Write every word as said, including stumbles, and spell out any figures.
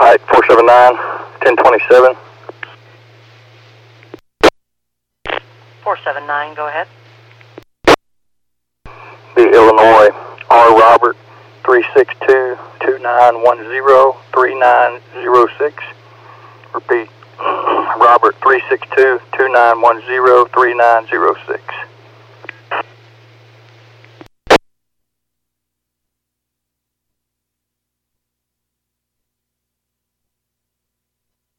height four seven nine, ten twenty-seven. four seven nine, go ahead. The Illinois R. Robert three six two, two nine one zero, three nine zero six. Repeat, Robert three six two, two nine one zero, three nine zero six.